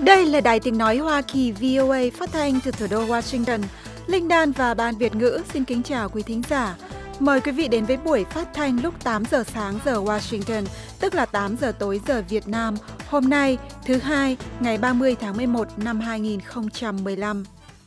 Đây là Đài Tiếng Nói Hoa Kỳ VOA phát thanh từ thủ đô Washington. Linh Đan và Ban Việt ngữ xin kính chào quý thính giả. Mời quý vị đến với buổi phát thanh lúc 8 giờ sáng giờ Washington, tức là 8 giờ tối giờ Việt Nam, hôm nay, thứ Hai, ngày 30 tháng 11 năm 2015.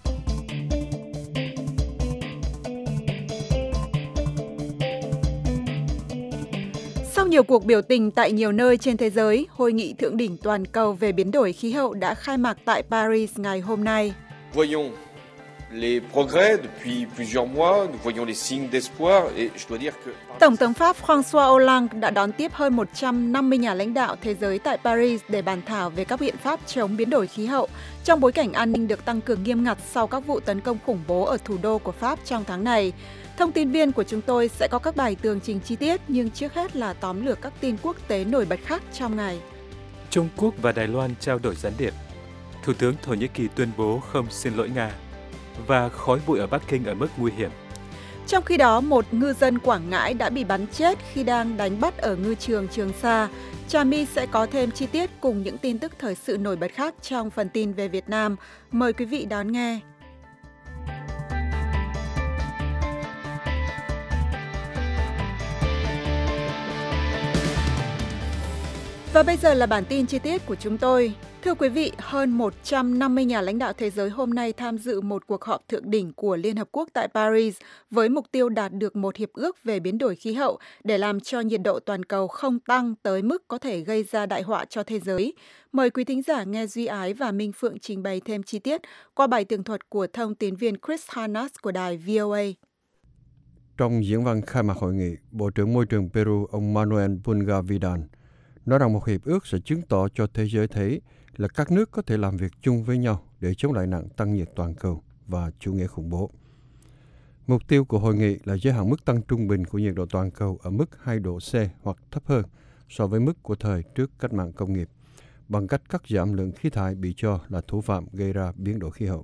Sau nhiều cuộc biểu tình tại nhiều nơi trên thế giới, Hội nghị thượng đỉnh toàn cầu về biến đổi khí hậu đã khai mạc tại Paris ngày hôm nay. Voyons les progrès depuis plusieurs mois, nous voyons les signes d'espoir et je dois dire que Tổng thống Pháp François Hollande đã đón tiếp hơn 150 nhà lãnh đạo thế giới tại Paris để bàn thảo về các biện pháp chống biến đổi khí hậu trong bối cảnh an ninh được tăng cường nghiêm ngặt sau các vụ tấn công khủng bố ở thủ đô của Pháp trong tháng này. Thông tin viên của chúng tôi sẽ có các bài tường trình chi tiết, nhưng trước hết là tóm lược các tin quốc tế nổi bật khác trong ngày. Trung Quốc và Đài Loan trao đổi gián điệp. Thủ tướng Thổ Nhĩ Kỳ tuyên bố không xin lỗi Nga. Và khói bụi ở Bắc Kinh ở mức nguy hiểm. Trong khi đó, một ngư dân Quảng Ngãi đã bị bắn chết khi đang đánh bắt ở ngư trường Trường Sa. Trà My sẽ có thêm chi tiết cùng những tin tức thời sự nổi bật khác trong phần tin về Việt Nam. Mời quý vị đón nghe. Và bây giờ là bản tin chi tiết của chúng tôi. Thưa quý vị, hơn 150 nhà lãnh đạo thế giới hôm nay tham dự một cuộc họp thượng đỉnh của Liên Hợp Quốc tại Paris với mục tiêu đạt được một hiệp ước về biến đổi khí hậu để làm cho nhiệt độ toàn cầu không tăng tới mức có thể gây ra đại họa cho thế giới. Mời quý thính giả nghe Duy Ái và Minh Phượng trình bày thêm chi tiết qua bài tường thuật của thông tín viên Chris Hanas của đài VOA. Trong diễn văn khai mạc hội nghị, Bộ trưởng Môi trường Peru ông Manuel Bunga Vidal nói rằng một hiệp ước sẽ chứng tỏ cho thế giới thấy là các nước có thể làm việc chung với nhau để chống lại nạn tăng nhiệt toàn cầu và chủ nghĩa khủng bố. Mục tiêu của hội nghị là giới hạn mức tăng trung bình của nhiệt độ toàn cầu ở mức 2 độ C hoặc thấp hơn so với mức của thời trước cách mạng công nghiệp, bằng cách cắt giảm lượng khí thải bị cho là thủ phạm gây ra biến đổi khí hậu.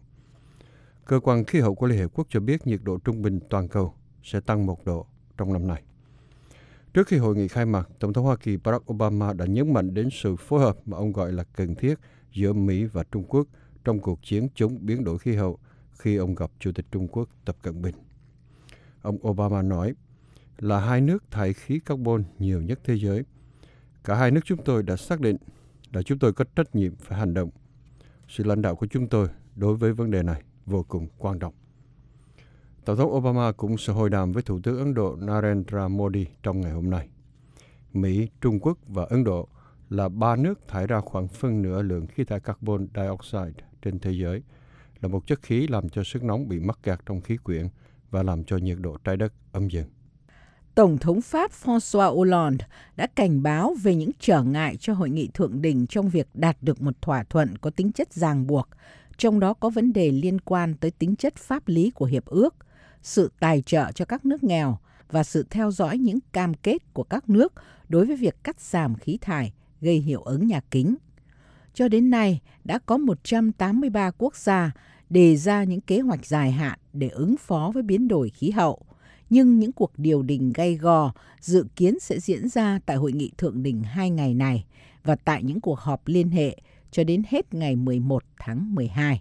Cơ quan khí hậu của Liên Hợp Quốc cho biết nhiệt độ trung bình toàn cầu sẽ tăng 1 độ trong năm nay. Trước khi hội nghị khai mạc, Tổng thống Hoa Kỳ Barack Obama đã nhấn mạnh đến sự phối hợp mà ông gọi là cần thiết giữa Mỹ và Trung Quốc trong cuộc chiến chống biến đổi khí hậu khi ông gặp Chủ tịch Trung Quốc Tập Cận Bình. Ông Obama nói là hai nước thải khí carbon nhiều nhất thế giới. Cả hai nước chúng tôi đã xác định là chúng tôi có trách nhiệm phải hành động. Sự lãnh đạo của chúng tôi đối với vấn đề này vô cùng quan trọng. Tổng thống Obama cũng sẽ hội đàm với Thủ tướng Ấn Độ Narendra Modi trong ngày hôm nay. Mỹ, Trung Quốc và Ấn Độ là ba nước thải ra khoảng phân nửa lượng khí thải carbon dioxide trên thế giới, là một chất khí làm cho sức nóng bị mắc kẹt trong khí quyển và làm cho nhiệt độ trái đất ấm dần. Tổng thống Pháp François Hollande đã cảnh báo về những trở ngại cho hội nghị thượng đỉnh trong việc đạt được một thỏa thuận có tính chất ràng buộc, trong đó có vấn đề liên quan tới tính chất pháp lý của hiệp ước, sự tài trợ cho các nước nghèo và sự theo dõi những cam kết của các nước đối với việc cắt giảm khí thải gây hiệu ứng nhà kính. Cho đến nay, đã có 183 quốc gia đề ra những kế hoạch dài hạn để ứng phó với biến đổi khí hậu, nhưng những cuộc điều đình gay go dự kiến sẽ diễn ra tại hội nghị thượng đỉnh 2 ngày này và tại những cuộc họp liên hệ cho đến hết ngày 11 tháng 12.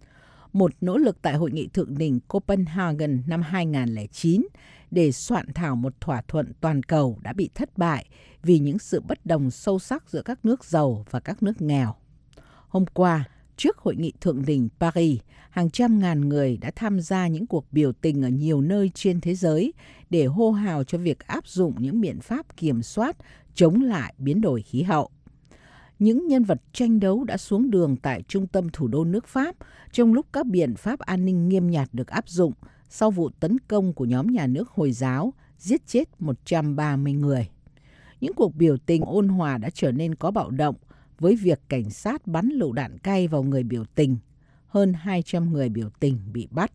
Một nỗ lực tại Hội nghị Thượng đỉnh Copenhagen năm 2009 để soạn thảo một thỏa thuận toàn cầu đã bị thất bại vì những sự bất đồng sâu sắc giữa các nước giàu và các nước nghèo. Hôm qua, trước Hội nghị Thượng đỉnh Paris, hàng trăm ngàn người đã tham gia những cuộc biểu tình ở nhiều nơi trên thế giới để hô hào cho việc áp dụng những biện pháp kiểm soát chống lại biến đổi khí hậu. Những nhân vật tranh đấu đã xuống đường tại trung tâm thủ đô nước Pháp trong lúc các biện pháp an ninh nghiêm ngặt được áp dụng sau vụ tấn công của nhóm nhà nước Hồi giáo giết chết 130 người. Những cuộc biểu tình ôn hòa đã trở nên có bạo động với việc cảnh sát bắn lựu đạn cay vào người biểu tình. Hơn 200 người biểu tình bị bắt.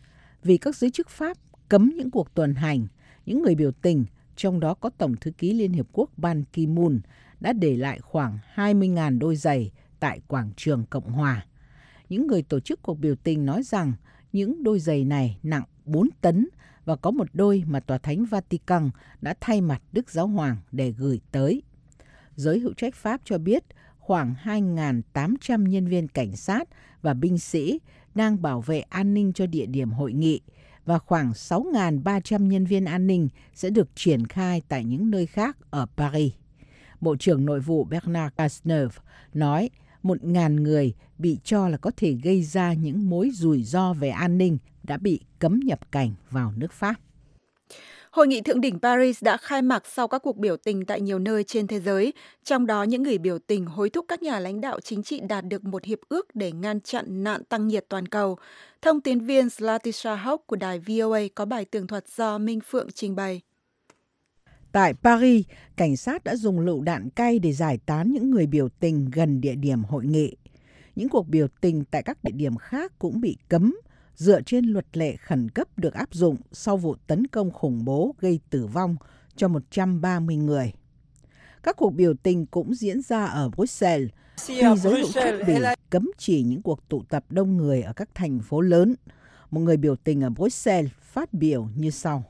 Vì các giới chức Pháp cấm những cuộc tuần hành, những người biểu tình, trong đó có Tổng thư ký Liên Hiệp Quốc Ban Ki-moon, đã để lại khoảng 20.000 đôi giày tại quảng trường Cộng Hòa. Những người tổ chức cuộc biểu tình nói rằng những đôi giày này nặng 4 tấn và có một đôi mà Tòa Thánh Vatican đã thay mặt Đức Giáo Hoàng để gửi tới. Giới hữu trách Pháp cho biết khoảng 2.800 nhân viên cảnh sát và binh sĩ đang bảo vệ an ninh cho địa điểm hội nghị, và khoảng 6.300 nhân viên an ninh sẽ được triển khai tại những nơi khác ở Paris. Bộ trưởng Nội vụ Bernard Cazeneuve nói 1.000 người bị cho là có thể gây ra những mối rủi ro về an ninh đã bị cấm nhập cảnh vào nước Pháp. Hội nghị thượng đỉnh Paris đã khai mạc sau các cuộc biểu tình tại nhiều nơi trên thế giới, trong đó những người biểu tình hối thúc các nhà lãnh đạo chính trị đạt được một hiệp ước để ngăn chặn nạn tăng nhiệt toàn cầu. Thông tín viên Zlatisha Hock của đài VOA có bài tường thuật do Minh Phượng trình bày. Tại Paris, cảnh sát đã dùng lựu đạn cay để giải tán những người biểu tình gần địa điểm hội nghị. Những cuộc biểu tình tại các địa điểm khác cũng bị cấm, dựa trên luật lệ khẩn cấp được áp dụng sau vụ tấn công khủng bố gây tử vong cho 130 người. Các cuộc biểu tình cũng diễn ra ở Bruxelles, tuy giới luật pháp Bỉ cấm chỉ những cuộc tụ tập đông người ở các thành phố lớn. Một người biểu tình ở Bruxelles phát biểu như sau.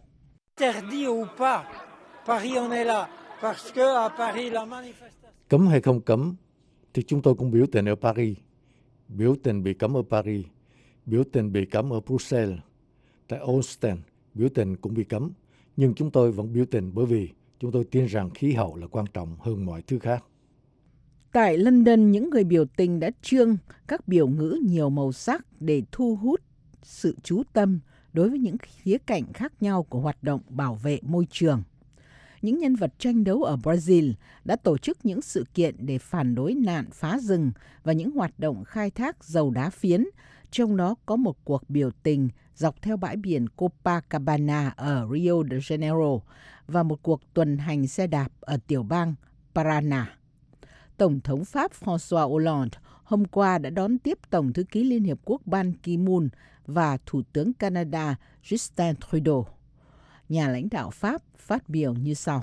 Cấm hay không cấm thì chúng tôi cũng biểu tình ở Paris. Biểu tình bị cấm ở Paris. Biểu tình bị cấm ở Bruxelles. Tại Ostend, biểu tình cũng bị cấm. Nhưng chúng tôi vẫn biểu tình bởi vì chúng tôi tin rằng khí hậu là quan trọng hơn mọi thứ khác. Tại London, những người biểu tình đã trương các biểu ngữ nhiều màu sắc để thu hút sự chú tâm đối với những khía cạnh khác nhau của hoạt động bảo vệ môi trường. Những nhân vật tranh đấu ở Brazil đã tổ chức những sự kiện để phản đối nạn phá rừng và những hoạt động khai thác dầu đá phiến, trong đó có một cuộc biểu tình dọc theo bãi biển Copacabana ở Rio de Janeiro và một cuộc tuần hành xe đạp ở tiểu bang Paraná. Tổng thống Pháp François Hollande hôm qua đã đón tiếp Tổng thư ký Liên Hiệp Quốc Ban Ki-moon và Thủ tướng Canada Justin Trudeau. Nhà lãnh đạo Pháp phát biểu như sau.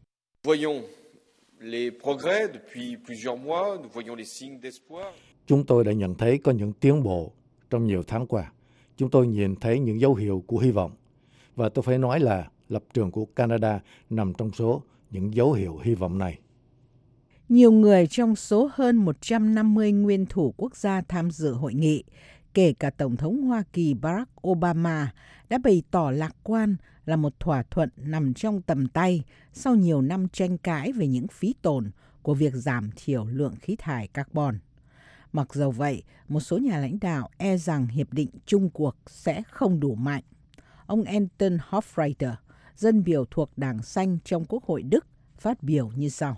Chúng tôi đã nhận thấy có những tiến bộ trong nhiều tháng qua. Chúng tôi nhìn thấy những dấu hiệu của hy vọng. Và tôi phải nói là lập trường của Canada nằm trong số những dấu hiệu hy vọng này. Nhiều người trong số hơn 150 nguyên thủ quốc gia tham dự hội nghị, kể cả Tổng thống Hoa Kỳ Barack Obama, đã bày tỏ lạc quan là một thỏa thuận nằm trong tầm tay sau nhiều năm tranh cãi về những phí tổn của việc giảm thiểu lượng khí thải carbon. Mặc dầu vậy, một số nhà lãnh đạo e rằng hiệp định chung cuộc sẽ không đủ mạnh. Ông Anton Hofreiter, dân biểu thuộc Đảng Xanh trong Quốc hội Đức, phát biểu như sau.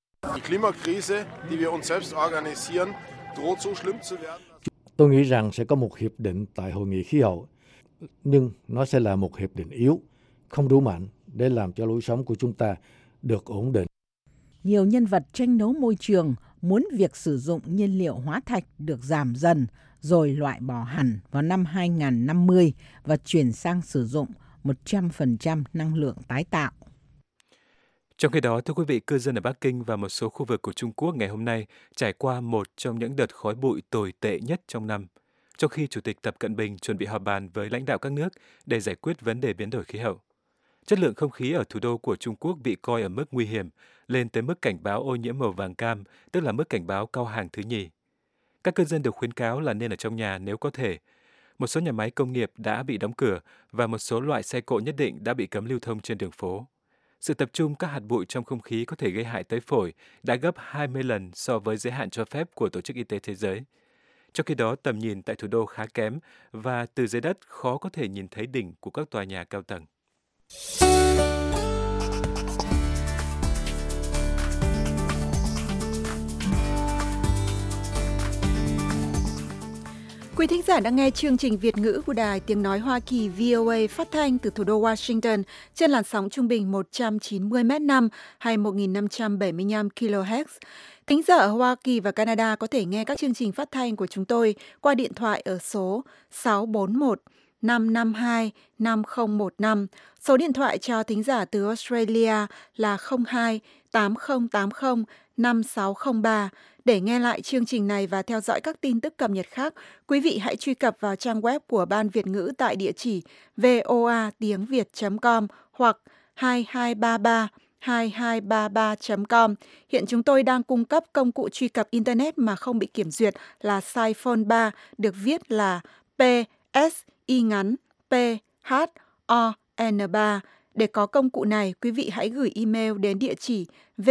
Tôi nghĩ rằng sẽ có một hiệp định tại hội nghị khí hậu, nhưng nó sẽ là một hiệp định yếu, không đủ mạnh để làm cho lối sống của chúng ta được ổn định. Nhiều nhân vật tranh đấu môi trường muốn việc sử dụng nhiên liệu hóa thạch được giảm dần rồi loại bỏ hẳn vào năm 2050 và chuyển sang sử dụng 100% năng lượng tái tạo. Trong khi đó, thưa quý vị, cư dân ở Bắc Kinh và một số khu vực của Trung Quốc ngày hôm nay trải qua một trong những đợt khói bụi tồi tệ nhất trong năm, trong khi Chủ tịch Tập Cận Bình chuẩn bị họp bàn với lãnh đạo các nước để giải quyết vấn đề biến đổi khí hậu. Chất lượng không khí ở thủ đô của Trung Quốc bị coi ở mức nguy hiểm, lên tới mức cảnh báo ô nhiễm màu vàng cam, tức là mức cảnh báo cao hàng thứ nhì. Các cư dân được khuyến cáo là nên ở trong nhà nếu có thể. Một số nhà máy công nghiệp đã bị đóng cửa và một số loại xe cộ nhất định đã bị cấm lưu thông trên đường phố. Sự tập trung các hạt bụi trong không khí có thể gây hại tới phổi đã gấp 20 lần so với giới hạn cho phép của Tổ chức Y tế Thế giới. Trong khi đó, tầm nhìn tại thủ đô khá kém và từ dưới đất khó có thể nhìn thấy đỉnh của các tòa nhà cao tầng. Quý thính giả đang nghe chương trình Việt ngữ của Đài Tiếng Nói Hoa Kỳ VOA phát thanh từ thủ đô Washington trên làn sóng trung bình 190m5 hay 1575 kHz. Thính giả ở Hoa Kỳ và Canada có thể nghe các chương trình phát thanh của chúng tôi qua điện thoại ở số 641 552 5015. Số điện thoại cho thính giả từ Australia là 02 8080 5603. Để nghe lại chương trình này và theo dõi các tin tức cập nhật khác, quý vị hãy truy cập vào trang web của Ban Việt ngữ tại địa chỉ voatiengviet.com hoặc 2233 voa2233.com. Hiện chúng tôi đang cung cấp công cụ truy cập Internet mà không bị kiểm duyệt là Siphon 3, được viết là PSI ngắn PHON3. Để có công cụ này, quý vị hãy gửi email đến địa chỉ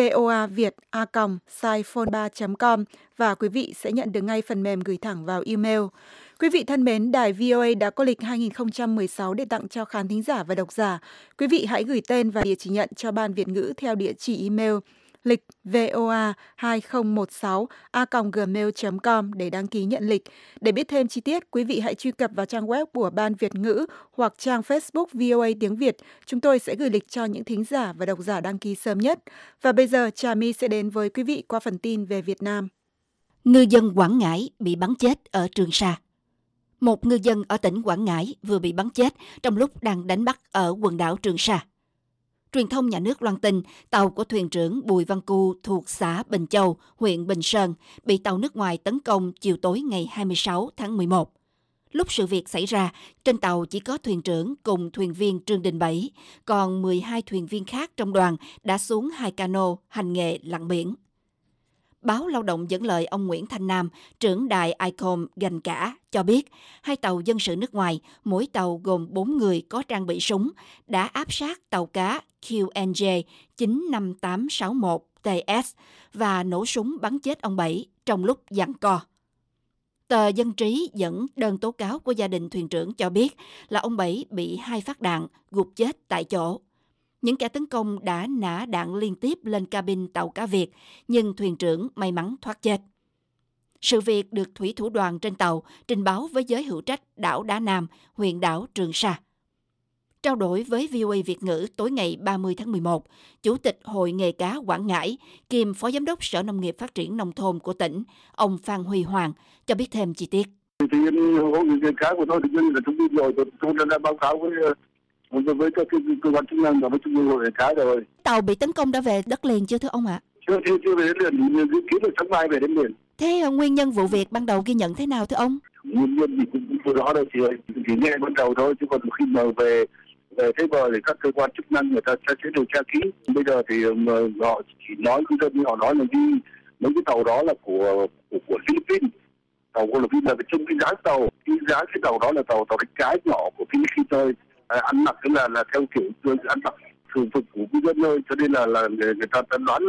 voaviet@siphon3.com và quý vị sẽ nhận được ngay phần mềm gửi thẳng vào email. Quý vị thân mến, đài VOA đã có lịch 2016 để tặng cho khán thính giả và độc giả. Quý vị hãy gửi tên và địa chỉ nhận cho Ban Việt ngữ theo địa chỉ email lịch voa2016@gmail.com để đăng ký nhận lịch. Để biết thêm chi tiết, quý vị hãy truy cập vào trang web của Ban Việt ngữ hoặc trang Facebook VOA tiếng Việt. Chúng tôi sẽ gửi lịch cho những thính giả và độc giả đăng ký sớm nhất. Và bây giờ, Trà My sẽ đến với quý vị qua phần tin về Việt Nam. Ngư dân Quảng Ngãi bị bắn chết ở Trường Sa. Một ngư dân ở tỉnh Quảng Ngãi vừa bị bắn chết trong lúc đang đánh bắt ở quần đảo Trường Sa. Truyền thông nhà nước loan tin tàu của thuyền trưởng Bùi Văn Cu thuộc xã Bình Châu, huyện Bình Sơn bị tàu nước ngoài tấn công chiều tối ngày 26 tháng 11. Lúc sự việc xảy ra, trên tàu chỉ có thuyền trưởng cùng thuyền viên Trương Đình Bảy, còn 12 thuyền viên khác trong đoàn đã xuống 2 cano hành nghề lặn biển. Báo Lao động dẫn lời ông Nguyễn Thanh Nam, trưởng đài ICOM Gành Cả, cho biết 2 tàu dân sự nước ngoài, mỗi tàu gồm 4 người có trang bị súng, đã áp sát tàu cá QNJ 95861TS và nổ súng bắn chết ông Bảy trong lúc giằng co. Tờ Dân Trí dẫn đơn tố cáo của gia đình thuyền trưởng cho biết là ông Bảy bị 2 phát đạn gục chết tại chỗ. Những kẻ tấn công đã nã đạn liên tiếp lên cabin tàu cá Việt, nhưng thuyền trưởng may mắn thoát chết. Sự việc được thủy thủ đoàn trên tàu trình báo với giới hữu trách đảo Đá Nam, huyện đảo Trường Sa. Trao đổi với VOA Việt ngữ tối ngày 30 tháng 11, Chủ tịch Hội Nghề cá Quảng Ngãi, kiêm Phó Giám đốc Sở Nông nghiệp Phát triển Nông thôn của tỉnh, ông Phan Huy Hoàng, cho biết thêm chi tiết. Hội nghề cá của tôi thì là thông tin rồi, tôi đã báo cáo với các cơ quan chức năng và với Trung ương Hội nghề cá rồi. Tàu bị tấn công đã về đất liền chưa thưa ông ạ? Chưa về đến liền, dự kiến là sáng mai về đến liền. Thế nguyên nhân vụ việc ban đầu ghi nhận thế nào thưa ông? Nguyên nhân thì cũng chưa rõ đâu chị ơi, chỉ nghe ban đầu thôi, chứ còn khi mà về thế bờ thì các cơ quan chức năng người ta sẽ điều tra kỹ. Bây giờ thì họ chỉ nói cứ như họ nói là đi mấy cái tàu đó là của Philippines. Tàu của Philippines là trong cái giá tàu, cái tàu đó là tàu đánh cá nhỏ của Philippines thôi. Ăn mặc tức là theo kiểu ăn mặc thường phục của ngư dân thôi, cho nên là người ta đoán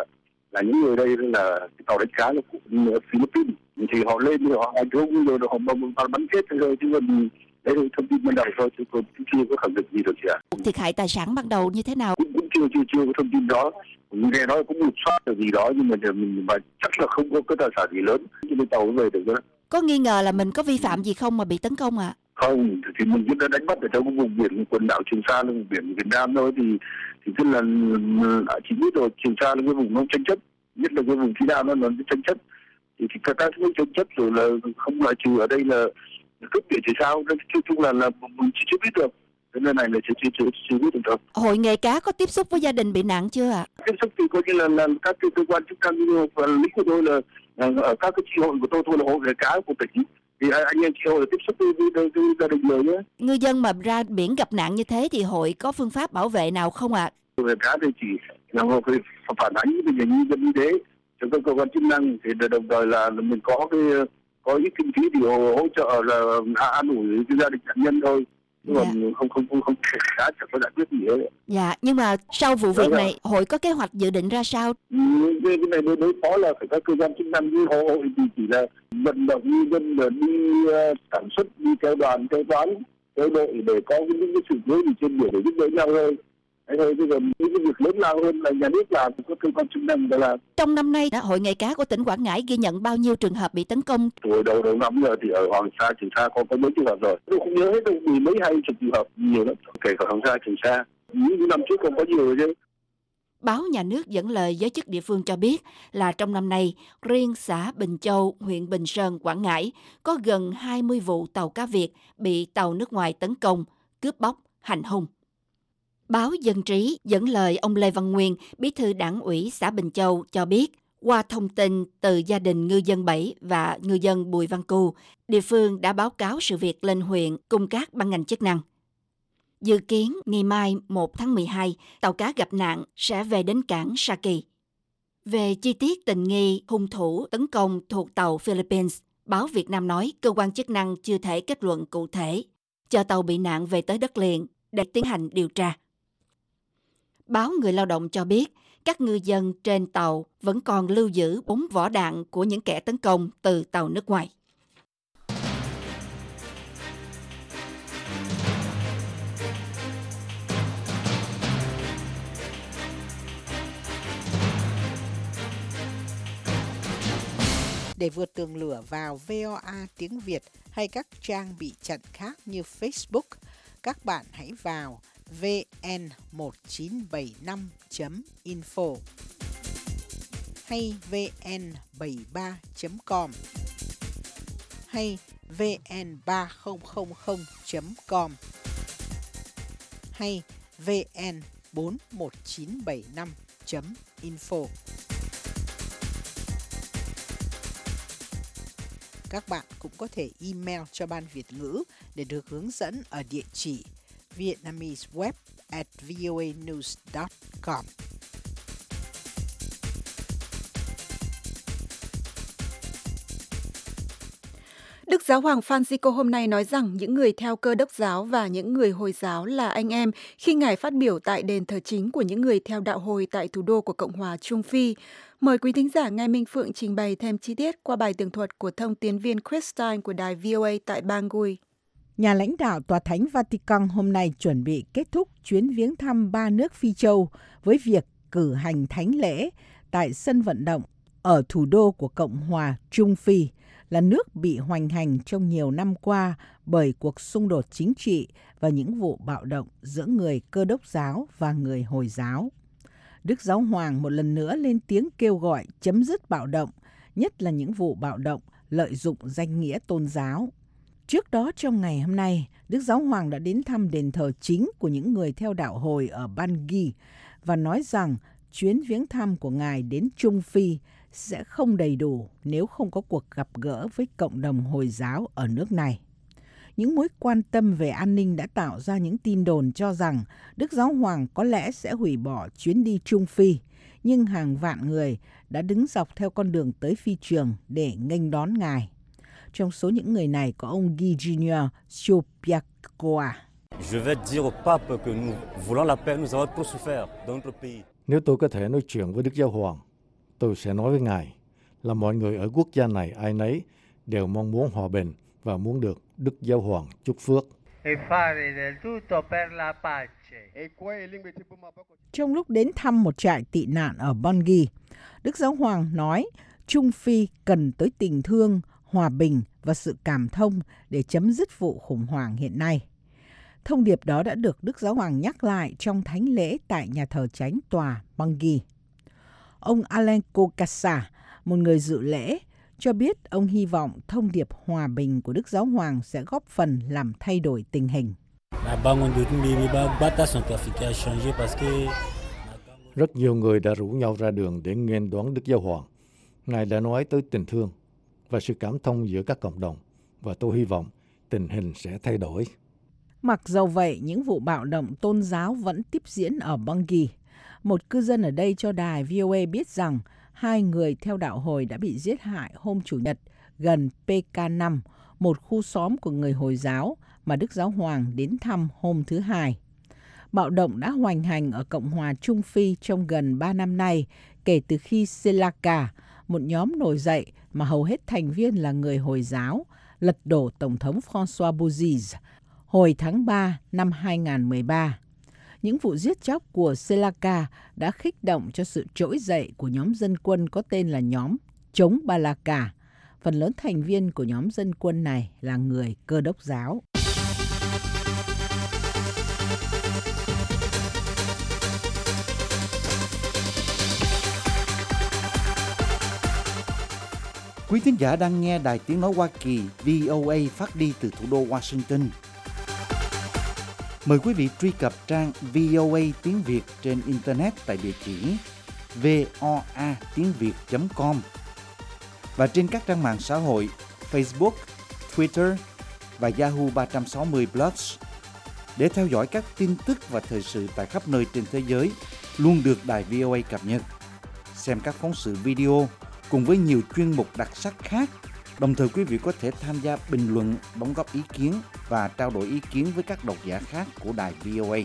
là những người đây là cái tàu đánh cá là của Philippines. Thì họ lên thì họ đúng rồi họ bắn chết thôi, chứ còn đấy là thông tin ban đầu thôi, chứ còn chưa có khẳng định gì được chị ạ. Thiệt hại tài sản ban đầu như thế nào? Cũng chưa có thông tin đó. Nghe nói cũng lục soát được gì đó, nhưng mà chắc là không có cái tài sản gì lớn, cho nên tàu về được đó. Có nghi ngờ là mình có vi phạm gì không mà bị tấn công ạ? Không, thì mình cũng đã đánh bắt ở trong cái vùng biển quần đảo Trường Sa là vùng biển Việt Nam thôi, thì tức là chỉ biết rồi, Trường Sa là cái vùng nó tranh chấp, nhất là cái vùng phía Nam nó tranh chấp, thì các cái tranh chấp rồi là không loại trừ ở đây là cướp biển thì sao, nói chung là mình chưa biết được. Cái này là chưa biết được đâu. Hội nghề cá có tiếp xúc với gia đình bị nạn chưa ạ? Tiếp xúc thì coi như là các cơ quan chức năng như quản lý của tôi là ở các cái chi hội của tôi là hội nghề cá của tỉnh, thì anh em chi hội là tiếp xúc với gia đình người nhé. Ngư dân mà ra biển gặp nạn như thế thì hội có phương pháp bảo vệ nào không ạ? Nghề cá thì chỉ là một cái phản ánh với ngư dân như thế cho các cơ quan chức năng, thì đồng thời là mình có ít kinh phí thì hỗ trợ là an ủi cái gia đình nạn nhân thôi. Còn không thể cá chẳng có giải quyết gì hết. Dạ, nhưng mà sau vụ việc này hội có kế hoạch dự định ra sao? Cái này đối phó là phải các cơ quan chức năng như hội thì chỉ là vận động ngư dân là đi sản xuất, đi theo đoàn, theo toán, theo đội để có những cái sự cố gì trên biển để giúp đỡ nhau thôi. Thế thôi, chứ còn những cái việc lớn lao hơn là nhà nước làm, các cơ quan chức năng đã làm. Trong năm nay, Hội nghề cá của tỉnh Quảng Ngãi ghi nhận bao nhiêu trường hợp bị tấn công? Từ đầu năm giờ thì ở Hoàng Sa, Trường Sa có mấy trường hợp rồi. Tôi không nhớ hết đâu, mấy 20 trường hợp, nhiều lắm. Kể cả Hoàng Sa, Trường Sa, những năm trước còn có nhiều rồi chứ. Báo Nhà nước dẫn lời giới chức địa phương cho biết là trong năm nay, riêng xã Bình Châu, huyện Bình Sơn, Quảng Ngãi có gần 20 vụ tàu cá Việt bị tàu nước ngoài tấn công, cướp bóc, hành hung. Báo Dân Trí dẫn lời ông Lê Văn Nguyên, bí thư đảng ủy xã Bình Châu cho biết, qua thông tin từ gia đình ngư dân Bảy và ngư dân Bùi Văn Cu, địa phương đã báo cáo sự việc lên huyện cùng các ban ngành chức năng. Dự kiến ngày mai 1 tháng 12, tàu cá gặp nạn sẽ về đến cảng Saki. Về chi tiết tình nghi hung thủ tấn công thuộc tàu Philippines, báo Việt Nam nói cơ quan chức năng chưa thể kết luận cụ thể, chờ tàu bị nạn về tới đất liền để tiến hành điều tra. Báo Người Lao động cho biết, các ngư dân trên tàu vẫn còn lưu giữ 4 vỏ đạn của những kẻ tấn công từ tàu nước ngoài. Để vượt tường lửa vào VOA tiếng Việt hay các trang bị chặn khác như Facebook, các bạn hãy vào vn1975.info hay vn73.com hay vn3000.com hay vn41975.info. Các bạn cũng có thể email cho Ban Việt ngữ để được hướng dẫn ở địa chỉ vietnameseweb@voanews.com. Đức Giáo hoàng Francisco hôm nay nói rằng những người theo Cơ đốc giáo và những người Hồi giáo là anh em khi Ngài phát biểu tại đền thờ chính của những người theo đạo Hồi tại thủ đô của Cộng hòa Trung Phi. Mời quý thính giả nghe Minh Phượng trình bày thêm chi tiết qua bài tường thuật của thông tín viên Christine của đài VOA tại Bangui. Nhà lãnh đạo Tòa Thánh Vatican hôm nay chuẩn bị kết thúc chuyến viếng thăm 3 nước Phi Châu với việc cử hành thánh lễ tại sân vận động ở thủ đô của Cộng hòa Trung Phi, là nước bị hoành hành trong nhiều năm qua bởi cuộc xung đột chính trị và những vụ bạo động giữa người Cơ đốc giáo và người Hồi giáo. Đức Giáo hoàng một lần nữa lên tiếng kêu gọi chấm dứt bạo động, nhất là những vụ bạo động lợi dụng danh nghĩa tôn giáo. Trước đó trong ngày hôm nay, Đức Giáo hoàng đã đến thăm đền thờ chính của những người theo đạo Hồi ở Bangui và nói rằng chuyến viếng thăm của Ngài đến Trung Phi sẽ không đầy đủ nếu không có cuộc gặp gỡ với cộng đồng Hồi giáo ở nước này. Những mối quan tâm về an ninh đã tạo ra những tin đồn cho rằng Đức Giáo hoàng có lẽ sẽ hủy bỏ chuyến đi Trung Phi, nhưng hàng vạn người đã đứng dọc theo con đường tới phi trường để nghênh đón Ngài. Trong số những người này có ông Guy Junior Chopiacoa. Nếu tôi có thể nói chuyện với Đức Giáo hoàng, tôi sẽ nói với Ngài là mọi người ở quốc gia này ai nấy đều mong muốn hòa bình và muốn được Đức Giáo hoàng chúc phước. Trong lúc đến thăm một trại tị nạn ở Bangui, Đức Giáo hoàng nói Trung Phi cần tới tình thương, hòa bình và sự cảm thông để chấm dứt vụ khủng hoảng hiện nay. Thông điệp đó đã được Đức Giáo hoàng nhắc lại trong thánh lễ tại nhà thờ chánh tòa Bangui. Ông Alain Kokassa, một người dự lễ, cho biết ông hy vọng thông điệp hòa bình của Đức Giáo hoàng sẽ góp phần làm thay đổi tình hình. Rất nhiều người đã rủ nhau ra đường để nghênh đón Đức Giáo hoàng. Ngài đã nói tới tình thương và sự cảm thông giữa các cộng đồng, và tôi hy vọng tình hình sẽ thay đổi. Mặc dầu vậy, những vụ bạo động tôn giáo vẫn tiếp diễn ở Bangui. Một cư dân ở đây cho đài VOA biết rằng 2 người theo đạo Hồi đã bị giết hại hôm Chủ nhật gần PK5, một khu xóm của người Hồi giáo mà Đức Giáo hoàng đến thăm hôm thứ Hai. Bạo động đã hoành hành ở Cộng hòa Trung Phi trong gần 3 năm nay, kể từ khi Selaka, một nhóm nổi dậy mà hầu hết thành viên là người Hồi giáo, lật đổ Tổng thống François Bozizé hồi tháng 3 năm 2013. Những vụ giết chóc của Selaka đã khích động cho sự trỗi dậy của nhóm dân quân có tên là nhóm Chống Balaka. Phần lớn thành viên của nhóm dân quân này là người Cơ đốc giáo. Quý thính giả đang nghe Đài Tiếng Nói Hoa Kỳ VOA phát đi từ thủ đô Washington. Mời quý vị truy cập trang VOA tiếng Việt trên Internet tại địa chỉ voatiengviet.com và trên các trang mạng xã hội Facebook, Twitter và Yahoo 360 Plus. Để theo dõi các tin tức và thời sự tại khắp nơi trên thế giới, luôn được đài VOA cập nhật. Xem các phóng sự video cùng với nhiều chuyên mục đặc sắc khác. Đồng thời quý vị có thể tham gia bình luận, đóng góp ý kiến và trao đổi ý kiến với các độc giả khác của đài VOA.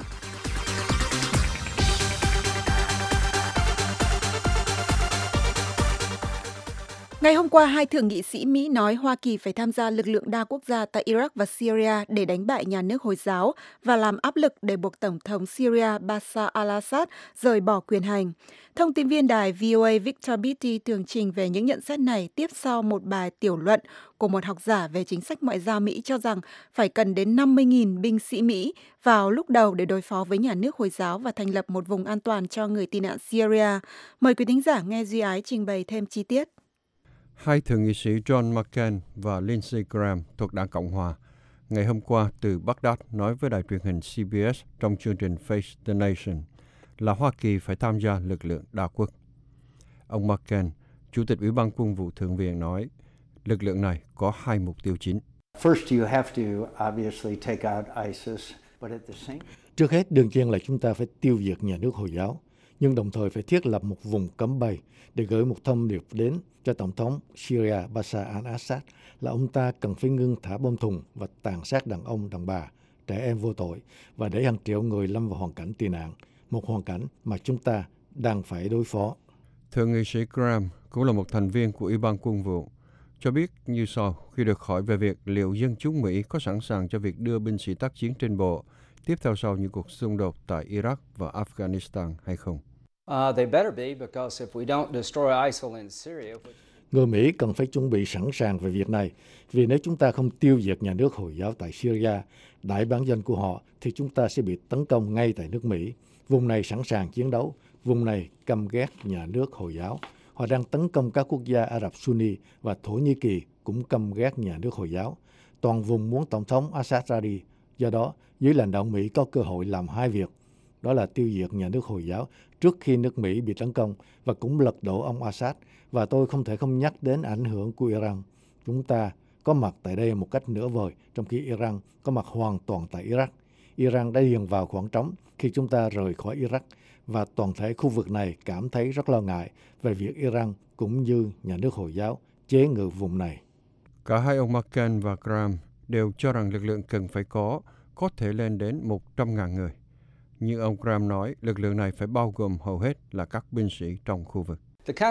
Ngày hôm qua, hai thượng nghị sĩ Mỹ nói Hoa Kỳ phải tham gia lực lượng đa quốc gia tại Iraq và Syria để đánh bại nhà nước Hồi giáo và làm áp lực để buộc Tổng thống Syria Bashar al-Assad rời bỏ quyền hành. Thông tin viên đài VOA Victor Beattie tường trình về những nhận xét này tiếp sau một bài tiểu luận của một học giả về chính sách ngoại giao Mỹ cho rằng phải cần đến 50.000 binh sĩ Mỹ vào lúc đầu để đối phó với nhà nước Hồi giáo và thành lập một vùng an toàn cho người tị nạn Syria. Mời quý thính giả nghe Duy Ái trình bày thêm chi tiết. Hai thượng nghị sĩ John McCain và Lindsey Graham thuộc Đảng Cộng Hòa ngày hôm qua từ Baghdad nói với đài truyền hình CBS trong chương trình Face the Nation là Hoa Kỳ phải tham gia lực lượng đa quốc. Ông McCain, Chủ tịch Ủy ban Quân vụ Thượng viện nói, lực lượng này có hai mục tiêu chính. Trước hết, đương nhiên là chúng ta phải tiêu diệt nhà nước Hồi giáo, nhưng đồng thời phải thiết lập một vùng cấm bay để gửi một thông điệp đến cho Tổng thống Syria Bashar al-Assad là ông ta cần phải ngưng thả bom thùng và tàn sát đàn ông, đàn bà, trẻ em vô tội và để hàng triệu người lâm vào hoàn cảnh tị nạn, một hoàn cảnh mà chúng ta đang phải đối phó. Thượng nghị sĩ Graham cũng là một thành viên của Ủy ban Quân vụ, cho biết như sau khi được hỏi về việc liệu dân chúng Mỹ có sẵn sàng cho việc đưa binh sĩ tác chiến trên bộ tiếp theo sau những cuộc xung đột tại Iraq và Afghanistan hay không. Người Mỹ cần phải chuẩn bị sẵn sàng về việc này, vì nếu chúng ta không tiêu diệt nhà nước Hồi giáo tại Syria, đại bản doanh của họ, thì chúng ta sẽ bị tấn công ngay tại nước Mỹ. Vùng này sẵn sàng chiến đấu, vùng này căm ghét nhà nước Hồi giáo. Họ đang tấn công các quốc gia Ả Rập Sunni và Thổ Nhĩ Kỳ cũng căm ghét nhà nước Hồi giáo. Toàn vùng muốn Tổng thống Assad ra đi. Do đó, dưới lãnh đạo Mỹ có cơ hội làm hai việc. Đó là tiêu diệt nhà nước Hồi giáo trước khi nước Mỹ bị tấn công và cũng lật đổ ông Assad. Và tôi không thể không nhắc đến ảnh hưởng của Iran. Chúng ta có mặt tại đây một cách nửa vời, trong khi Iran có mặt hoàn toàn tại Iraq. Iran đã điền vào khoảng trống khi chúng ta rời khỏi Iraq, và toàn thể khu vực này cảm thấy rất lo ngại về việc Iran cũng như nhà nước Hồi giáo chế ngự vùng này. Cả hai ông McCain và Graham đều cho rằng lực lượng cần phải có thể lên đến 100.000 người. Như ông Graham nói, lực lượng này phải bao gồm hầu hết là các binh sĩ trong khu vực.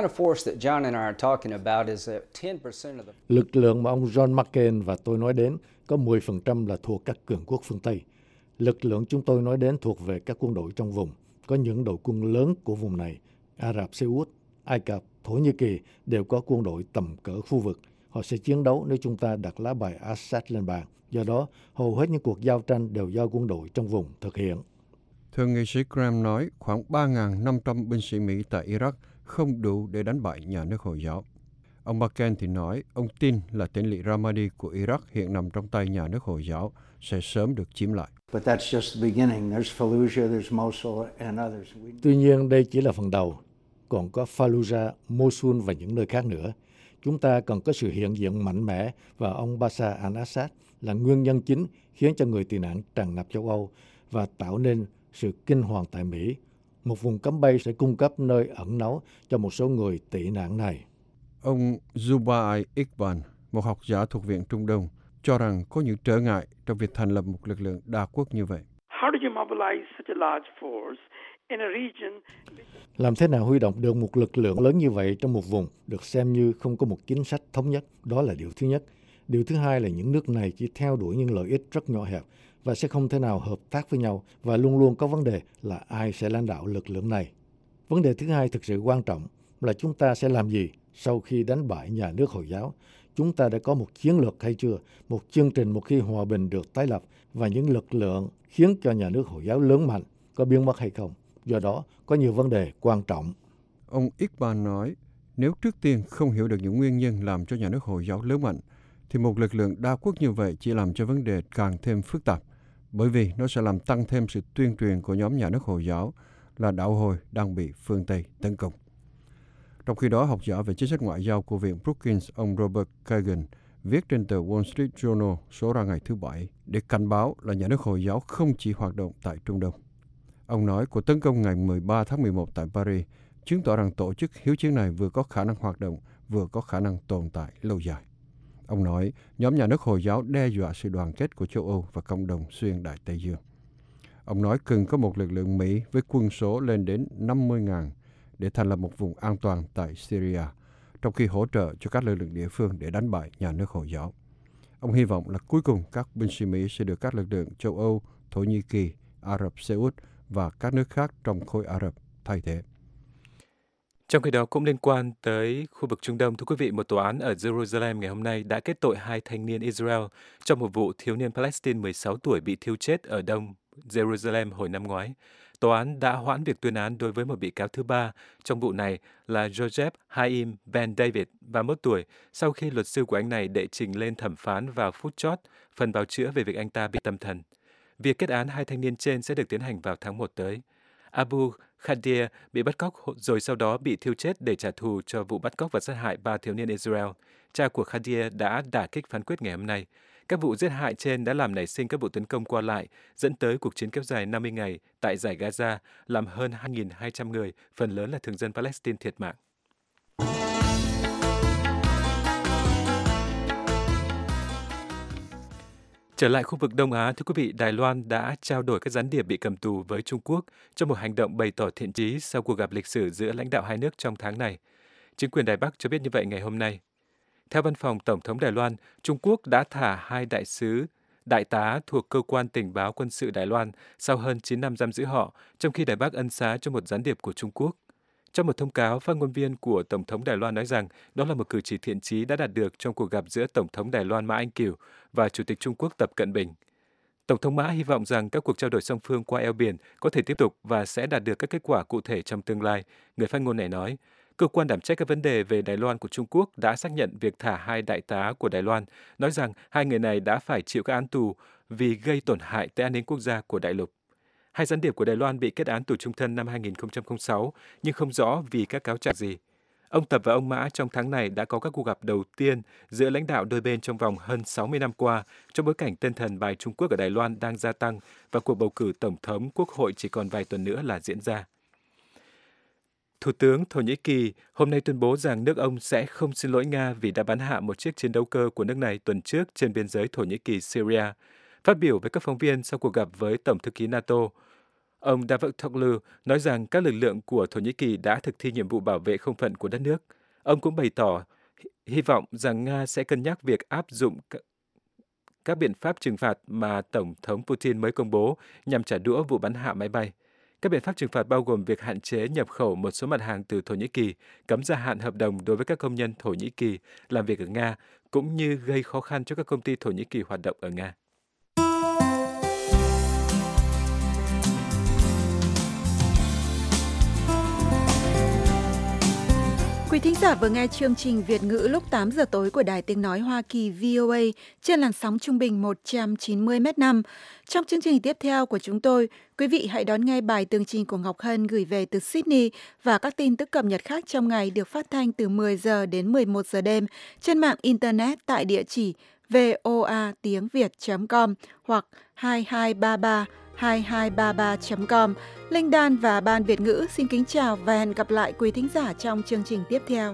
Lực lượng mà ông John McCain và tôi nói đến có 10% là thuộc các cường quốc phương Tây. Lực lượng chúng tôi nói đến thuộc về các quân đội trong vùng. Có những đội quân lớn của vùng này, Ả Rập Xê Út, Ai Cập, Thổ Nhĩ Kỳ đều có quân đội tầm cỡ khu vực. Họ sẽ chiến đấu nếu chúng ta đặt lá bài Assad lên bàn. Do đó, hầu hết những cuộc giao tranh đều do quân đội trong vùng thực hiện. Thượng nghị sĩ Graham nói khoảng 3.500 binh sĩ Mỹ tại Iraq không đủ để đánh bại nhà nước Hồi giáo. Ông McCain thì nói ông tin là tỉnh lỵ Ramadi của Iraq hiện nằm trong tay nhà nước Hồi giáo sẽ sớm được chiếm lại. Tuy nhiên, đây chỉ là phần đầu. Còn có Fallujah, Mosul và những nơi khác nữa. Chúng ta cần có sự hiện diện mạnh mẽ và ông Bashar al-Assad là nguyên nhân chính khiến cho người tị nạn tràn ngập châu Âu và tạo nên sự kinh hoàng tại Mỹ. Một vùng cấm bay sẽ cung cấp nơi ẩn náu cho một số người tị nạn này. Ông Zubair Iqbal, một học giả thuộc Viện Trung Đông, cho rằng có những trở ngại trong việc thành lập một lực lượng đa quốc như vậy. Làm thế nào huy động được một lực lượng lớn như vậy trong một vùng được xem như không có một chính sách thống nhất? Đó là điều thứ nhất. Điều thứ hai là những nước này chỉ theo đuổi những lợi ích rất nhỏ hẹp và sẽ không thể nào hợp tác với nhau, và luôn luôn có vấn đề là ai sẽ lãnh đạo lực lượng này. Vấn đề thứ hai thực sự quan trọng là chúng ta sẽ làm gì sau khi đánh bại nhà nước Hồi giáo. Chúng ta đã có một chiến lược hay chưa, một chương trình một khi hòa bình được tái lập, và những lực lượng khiến cho nhà nước Hồi giáo lớn mạnh có biến mất hay không. Do đó, có nhiều vấn đề quan trọng. Ông Iqbal nói, nếu trước tiên không hiểu được những nguyên nhân làm cho nhà nước Hồi giáo lớn mạnh, thì một lực lượng đa quốc như vậy chỉ làm cho vấn đề càng thêm phức tạp, bởi vì nó sẽ làm tăng thêm sự tuyên truyền của nhóm nhà nước Hồi giáo là đạo Hồi đang bị phương Tây tấn công. Trong khi đó, học giả về chính sách ngoại giao của Viện Brookings, ông Robert Kagan, viết trên tờ Wall Street Journal số ra ngày thứ Bảy để cảnh báo là nhà nước Hồi giáo không chỉ hoạt động tại Trung Đông. Ông nói cuộc tấn công ngày 13 tháng 11 tại Paris chứng tỏ rằng tổ chức hiếu chiến này vừa có khả năng hoạt động, vừa có khả năng tồn tại lâu dài. Ông nói nhóm nhà nước Hồi giáo đe dọa sự đoàn kết của châu Âu và cộng đồng xuyên Đại Tây Dương. Ông nói cần có một lực lượng Mỹ với quân số lên đến 50.000 để thành lập một vùng an toàn tại Syria, trong khi hỗ trợ cho các lực lượng địa phương để đánh bại nhà nước Hồi giáo. Ông hy vọng là cuối cùng các binh sĩ Mỹ sẽ được các lực lượng châu Âu, Thổ Nhĩ Kỳ, Ả Rập Xê Út và các nước khác trong khối Ả Rập thay thế. Trong khi đó, cũng liên quan tới khu vực Trung Đông, thưa quý vị, một tòa án ở Jerusalem ngày hôm nay đã kết tội 2 thanh niên Israel trong một vụ thiếu niên Palestine 16 tuổi bị thiêu chết ở đông Jerusalem hồi năm ngoái. Tòa án đã hoãn việc tuyên án đối với một bị cáo thứ ba trong vụ này là Joseph Haim Ben David, 31 tuổi, sau khi luật sư của anh này đệ trình lên thẩm phán vào phút chót phần bào chữa về việc anh ta bị tâm thần. Việc kết án 2 thanh niên trên sẽ được tiến hành vào tháng 1 tới. Abu Khadir bị bắt cóc rồi sau đó bị thiêu chết để trả thù cho vụ bắt cóc và sát hại 3 thiếu niên Israel. Cha của Khadir đã đả kích phán quyết ngày hôm nay. Các vụ giết hại trên đã làm nảy sinh các vụ tấn công qua lại, dẫn tới cuộc chiến kéo dài 50 ngày tại dải Gaza, làm hơn 2.200 người, phần lớn là thường dân Palestine thiệt mạng. Trở lại khu vực Đông Á, thưa quý vị, Đài Loan đã trao đổi các gián điệp bị cầm tù với Trung Quốc trong một hành động bày tỏ thiện chí sau cuộc gặp lịch sử giữa lãnh đạo hai nước trong tháng này. Chính quyền Đài Bắc cho biết như vậy ngày hôm nay. Theo văn phòng Tổng thống Đài Loan, Trung Quốc đã thả 2 đại tá thuộc Cơ quan Tình báo Quân sự Đài Loan sau hơn 9 năm giam giữ họ, trong khi Đài Bắc ân xá cho một gián điệp của Trung Quốc. Trong một thông cáo, phát ngôn viên của Tổng thống Đài Loan nói rằng đó là một cử chỉ thiện chí đã đạt được trong cuộc gặp giữa Tổng thống Đài Loan Mã Anh Kiều và Chủ tịch Trung Quốc Tập Cận Bình. Tổng thống Mã hy vọng rằng các cuộc trao đổi song phương qua eo biển có thể tiếp tục và sẽ đạt được các kết quả cụ thể trong tương lai, người phát ngôn này nói. Cơ quan đảm trách các vấn đề về Đài Loan của Trung Quốc đã xác nhận việc thả 2 đại tá của Đài Loan, nói rằng 2 người này đã phải chịu các án tù vì gây tổn hại tới an ninh quốc gia của đại lục. 2 gián điệp của Đài Loan bị kết án tù chung thân năm 2006, nhưng không rõ vì các cáo trạng gì. Ông Tập và ông Mã trong tháng này đã có các cuộc gặp đầu tiên giữa lãnh đạo đôi bên trong vòng hơn 60 năm qua, trong bối cảnh tinh thần bài Trung Quốc ở Đài Loan đang gia tăng và cuộc bầu cử Tổng thống Quốc hội chỉ còn vài tuần nữa là diễn ra. Thủ tướng Thổ Nhĩ Kỳ hôm nay tuyên bố rằng nước ông sẽ không xin lỗi Nga vì đã bắn hạ một chiếc chiến đấu cơ của nước này tuần trước trên biên giới Thổ Nhĩ Kỳ-Syria. Phát biểu với các phóng viên sau cuộc gặp với Tổng thư ký NATO, ông Davutoglu nói rằng các lực lượng của Thổ Nhĩ Kỳ đã thực thi nhiệm vụ bảo vệ không phận của đất nước. Ông cũng bày tỏ hy vọng rằng Nga sẽ cân nhắc việc áp dụng các biện pháp trừng phạt mà Tổng thống Putin mới công bố nhằm trả đũa vụ bắn hạ máy bay. Các biện pháp trừng phạt bao gồm việc hạn chế nhập khẩu một số mặt hàng từ Thổ Nhĩ Kỳ, cấm gia hạn hợp đồng đối với các công nhân Thổ Nhĩ Kỳ làm việc ở Nga, cũng như gây khó khăn cho các công ty Thổ Nhĩ Kỳ hoạt động ở Nga. Quý thính giả vừa nghe chương trình Việt ngữ lúc 8 giờ tối của Đài Tiếng Nói Hoa Kỳ VOA trên làn sóng trung bình 190 m/5. Trong chương trình tiếp theo của chúng tôi, quý vị hãy đón nghe bài tường trình của Ngọc Hân gửi về từ Sydney và các tin tức cập nhật khác trong ngày được phát thanh từ 10 giờ đến 11 giờ đêm trên mạng Internet tại địa chỉ voatiengviet.com hoặc 2233.com. Linh Đan và Ban Việt ngữ xin kính chào và hẹn gặp lại quý thính giả trong chương trình tiếp theo.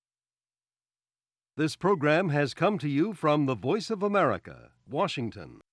This program has come to you from the Voice of America, Washington.